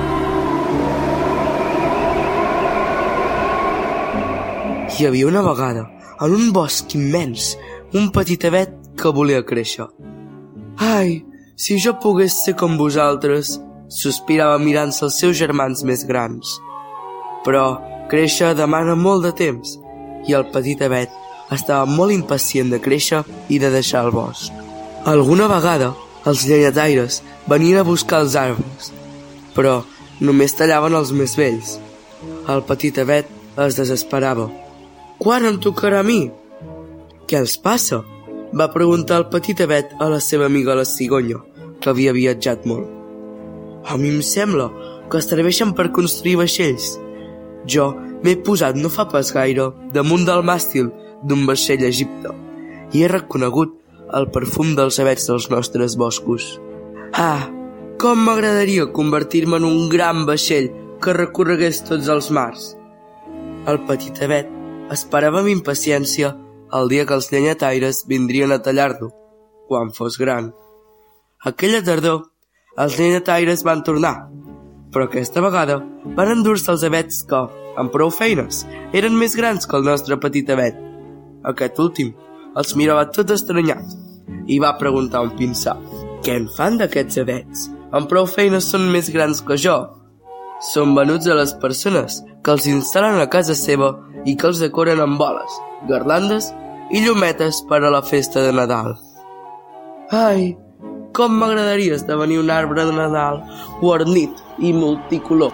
Hi havia una vegada, en un bosc immens, un petit avet que volia créixer. Ai, si jo pogués ser com vosaltres, sospirava mirant-se els seus germans més grans. Però créixer demana molt de temps i el petit avet estava molt impacient de créixer i de deixar el bosc. Alguna vegada els llenyataires venien a buscar els arbres, però només tallaven els més vells. El petit avet es desesperava. Quan em tocarà a mi? Què els passa? Va preguntar el petit avet a la seva amiga la cigonya, que havia viatjat molt. A mi em sembla que es serveixen per construir vaixells. Jo m'he posat no fa pas gaire damunt del màstil d'un vaixell a Egipte i he reconegut el perfum dels avets dels nostres boscos. Ah, com m'agradaria convertir-me en un gran vaixell que recorregués tots els mars. El petit avet esperava amb impaciència el dia que els llenyataires vindrien a tallar-lo, quan fos gran. Aquella tardor, els llenyataires van tornar, però aquesta vegada van endur-se els avets que, amb prou feines, eren més grans que el nostre petit avet. Aquest últim els mirava tot estranyat i va preguntar un pinsà: «Què en fan d'aquests avets? Amb prou feines són més grans que jo». «Són venuts a les persones que els instal·len a casa seva i que els decoren amb boles, garlandes i llumetes per a la festa de Nadal». «Ai, com m'agradaria esdevenir un arbre de Nadal guarnit i multicolor».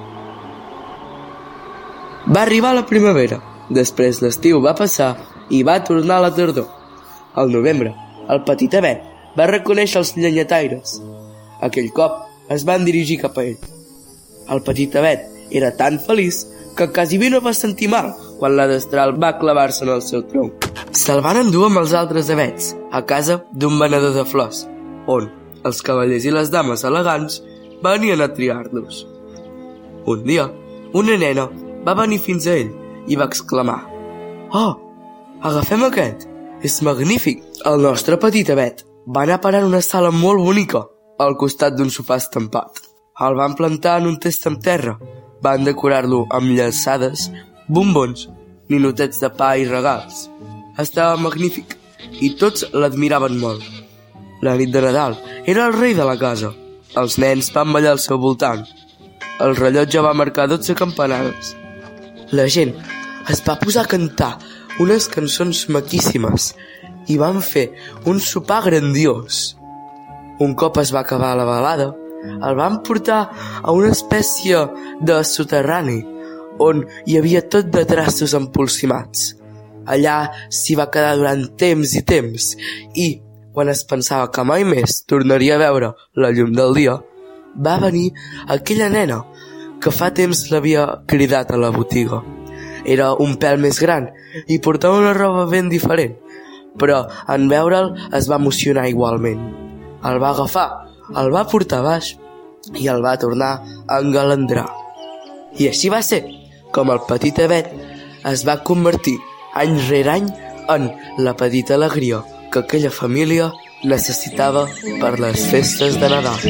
Va arribar la primavera, després l'estiu va passar i va tornar la tardor. Al novembre, el petit avet va reconèixer els llenyataires. Aquell cop es van dirigir cap a ell. El petit avet era tan feliç que quasi no va sentir mal quan la destral va clavar-se en el seu tronc. Se'l van endur amb els altres avets a casa d'un venedor de flors, on els cavallers i les dames elegants venien a triar-los. Un dia, una nena va venir fins a ell i va exclamar: «Oh, agafem aquest! És magnífic!» El nostre petit avet va anar a parar en una sala molt bonica al costat d'un sofà estampat. El van plantar en un test amb terra, van decorar-lo amb llançades, bombons, ninotets de pa i regals. Estava magnífic i tots l'admiraven molt. La nit de Nadal era el rei de la casa. Els nens van ballar al seu voltant. El rellotge va marcar 12 campanades. La gent es va posar a cantar unes cançons maquíssimes i van fer un sopar grandiós. Un cop es va acabar la balada, el van portar a una espècie de soterrani on hi havia tot de traços empolsimats. Allà s'hi va quedar durant temps i temps i, quan es pensava que mai més tornaria a veure la llum del dia, va venir aquella nena que fa temps l'havia cridat a la botiga. Era un pèl més gran i portava una roba ben diferent, però en veure'l es va emocionar igualment. El va agafar, el va portar baix i el va tornar a engalandrar. I així va ser com el petit avet es va convertir any rere any en la petita alegria que aquella família necessitava per les festes de Nadal.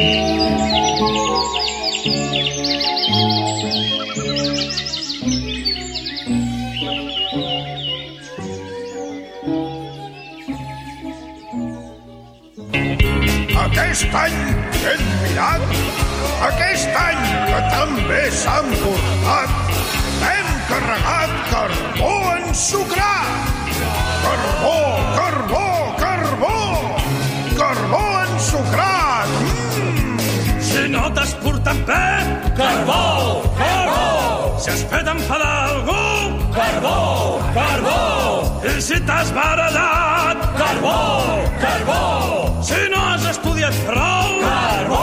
Aquest any ben mirat, aquest any que també s'han portat, hem carregat carbó ensucrat. Carbó, carbó, carbó, carbó ensucrat. Si no t'has portat bé, carbó, carbó. Si has fet enfadar algú, carbó, carbó. I si t'has barallat, carbó, carbó. Si no has estudiat prou, carbó.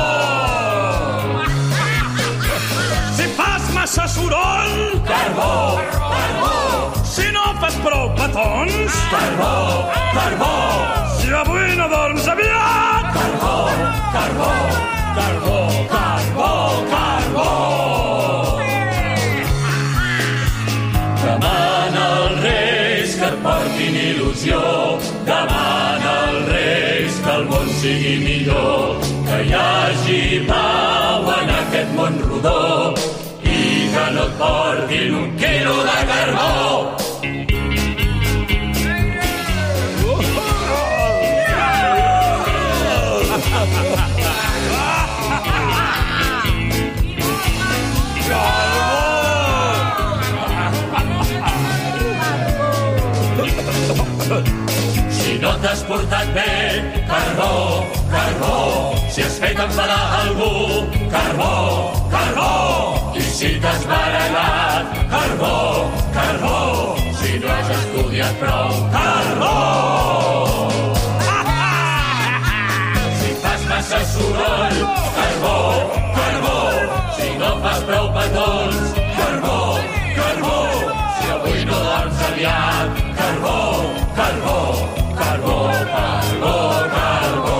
Si fas massa soroll, carbó, carbó. Si no fas prou petons, carbó, carbó. Si avui no dorms aviat, carbó, carbó, carbó, carbó, carbó. Demana als Reis que et portin il·lusió, demana als Reis que el món sigui millor, que hi hagi pau en aquest món rodó i que no et portin un quilo de carbó. Si no t'has portat bé, carbó, carbó. Si has fet enfadar algú, carbó, carbó. I si t'has barallat, carbó, carbó. Si no has estudiat prou, carbó. Si fas massa soroll, carbó, carbó. Si no fas prou petons, carbó, carbó. Si avui no dorms aviat, carbó, carbó, carbó, carbó, carbó.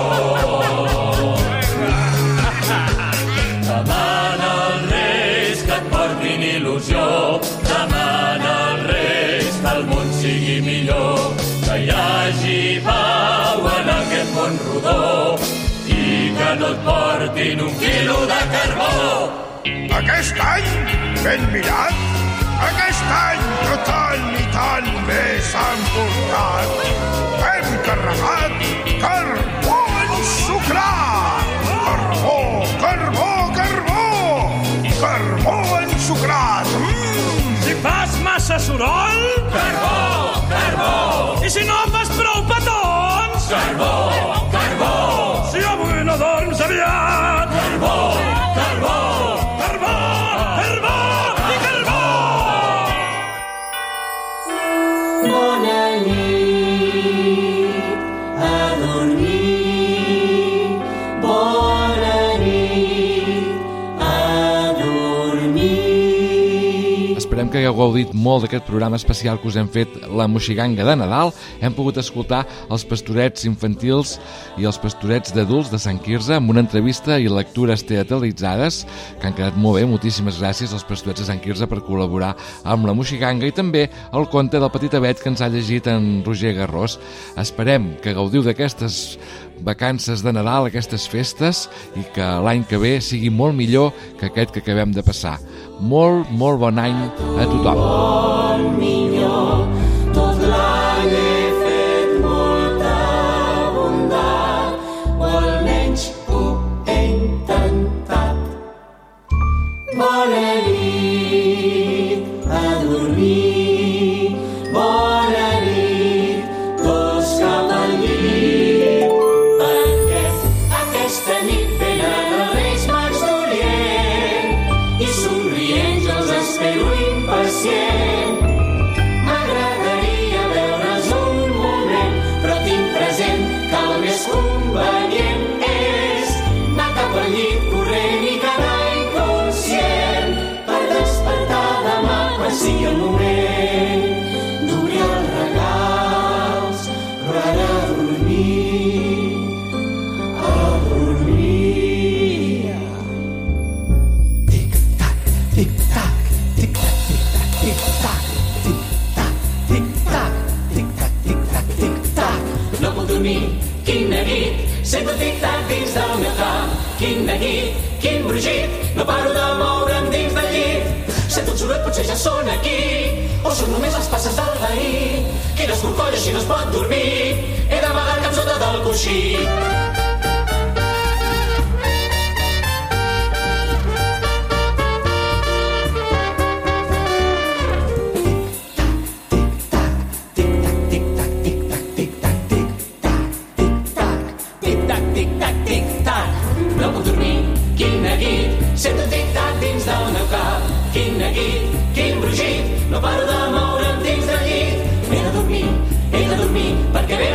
Demana als Reis que et portin il·lusió, demana als Reis que el món sigui millor, que hi hagi pau en aquest món rodó i que no et portin un quilo de carbó. Aquest any ben mirat, aquest any que tant i tant bé s'han portat, hem carregat carbó ensucrat. Carbó, carbó, carbó, carbó ensucrat. Si fas massa soroll, carbó, carbó. I si no fas prou petons, carbó, carbó. Si avui no dorms aviat, carbó, carbó, carbó, carbó i carbó. Bona nit, a dormir. Bona nit, a dormir. Esperem que hagueu gaudit molt d'aquest programa especial que us hem fet, la Moixiganga de Nadal. Hem pogut escoltar els pastorets infantils i els pastorets d'adults de Sant Quirze amb una entrevista i lectures teatralitzades que han quedat molt bé. Moltíssimes gràcies als pastorets de Sant Quirze per col·laborar amb la Moixiganga i també el conte del Petit Abet que ens ha llegit en Roger Garrós. Esperem que gaudiu d'aquestes vacances de Nadal, aquestes festes, i que l'any que ve sigui molt millor que aquest que acabem de passar. Molt, molt bon any a tothom. Molt millor, tot l'any he fet molta bondat, o almenys ho he intentat. Bona nit, a dormir. Bona nit, tots cap al llit, perquè aquesta nit venen els Reis Mags d'Orient i somrient jo els espero impacient. M'agradaria veure'ls un moment, però tinc present que el més convenient és anar cap al llit corrent i quedar inconscient per despertar demà quan sigui el moment d'obrir els regals, però ara a dormir, a dormir. Tic-tac, tic-tac, tic-tac, tic-tac, tic-tac, tic-tac, tic-tac, tic-tac, tic-tac. No puc dormir, quin neguit, sento tic-tac dins del meu cap. Quin neguit, quin brugit, no paro de moure'm dins del llit. Sento un soroll, potser ja són aquí, o són només les passes del veí. Quina escorcolla, així no es pot dormir, he d'amagar el cap sota del coixí. ell a dormir perquè ve